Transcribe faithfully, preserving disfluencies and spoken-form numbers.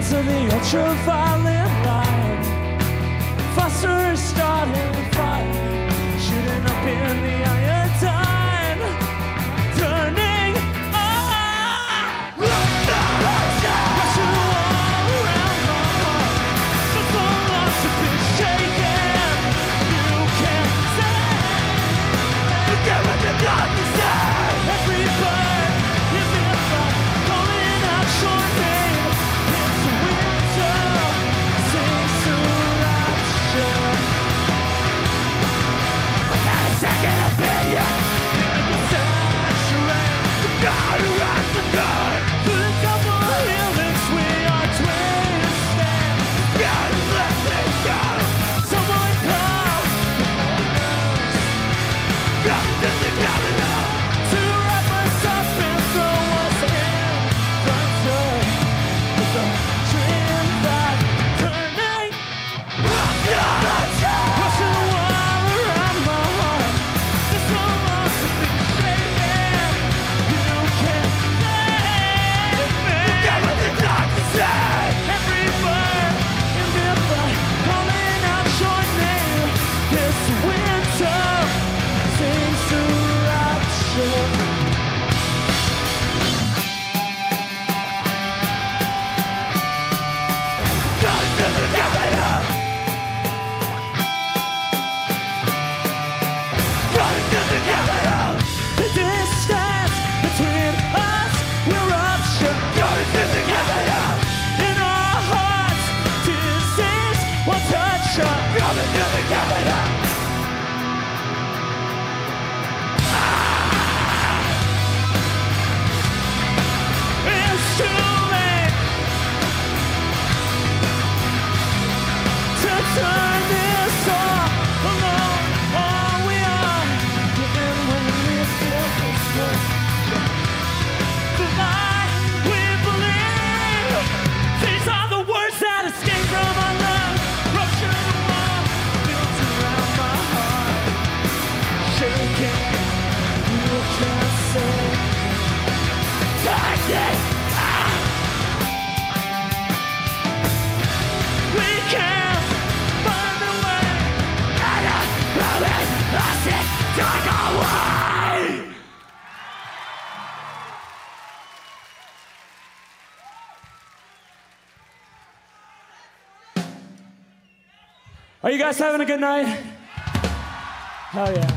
into the ultraviolet light. Phosphorus starting a fire, shooting up in the iodine, turning on. Rushing all around my heart, the phone wants to be shaken. You can't say, forget what the doctor said. Every bird is in a fight, calling out your name. It's winter, sings to rapture. Without a second opinion, you saturate the God who writes the God. Through the double helix we are twisted. God is letting go. Someone call God doesn't got enough to wrap us up and throw us in front of with a dream that turning rushing a wall around my heart. This one wants to be shaken. You can't save me. Forget what the doctor said. Every bird in the fight, calling out your name. This winter sings to rapture. God doesn't have enough. God doesn't have enough. The distance between us will rupture. God doesn't have enough. In our hearts, disease will touch us. God doesn't have enough. It's too late to turn this off alone. All we are, even when we feel this way. The lie we believe, these are the words that escape from our lungs. Rupture the wall built around my heart, shaking. You can't say, touch it. We can't find a way. And I promise us it dark away. Are you guys having a good night? Hell yeah.